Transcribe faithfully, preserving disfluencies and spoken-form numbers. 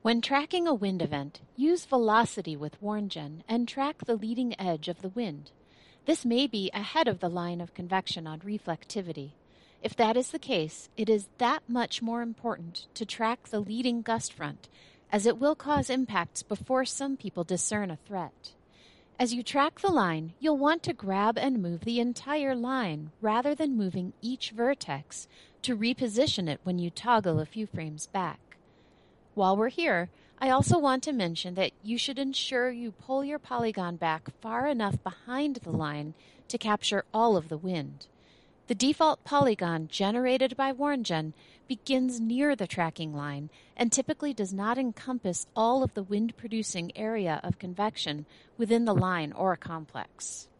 When tracking a wind event, use velocity with WarnGen and track the leading edge of the wind. This may be ahead of the line of convection on reflectivity. If that is the case, it is that much more important to track the leading gust front, as it will cause impacts before some people discern a threat. As you track the line, you'll want to grab and move the entire line rather than moving each vertex to reposition it when you toggle a few frames back. While we're here, I also want to mention that you should ensure you pull your polygon back far enough behind the line to capture all of the wind. The default polygon generated by WarnGen begins near the tracking line and typically does not encompass all of the wind-producing area of convection within the line or complex.